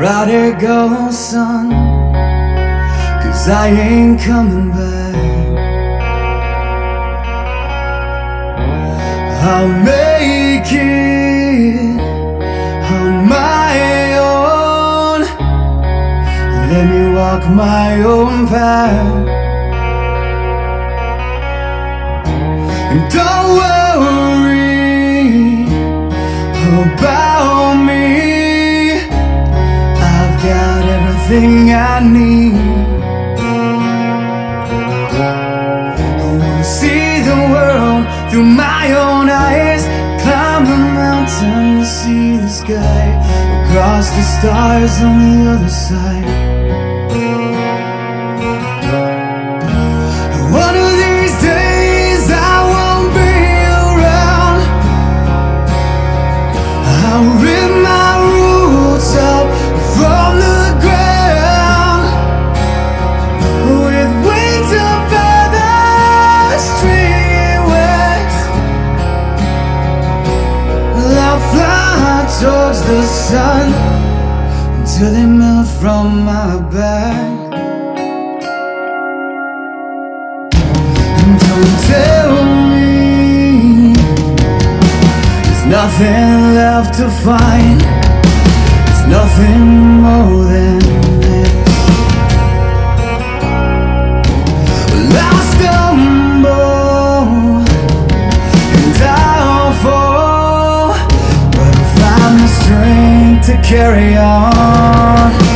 Out here go, son, 'cause I ain't coming back. I'll make it on my own. Let me walk my own path. And don't worry about me. I've got everything I need. I wanna see the world through my own eyes. Climb a mountain to see the sky. Across the stars on the other side. One of these days I won't be around. I'll rip my roots up from the ground. With wings of feathers streaming west, I'll fly towards the sun until they melt from my back. And don't tell me there's nothing left to find. There's nothing more than this. Well, I'll stumble and I'll fall, but I'll find the strength to carry on.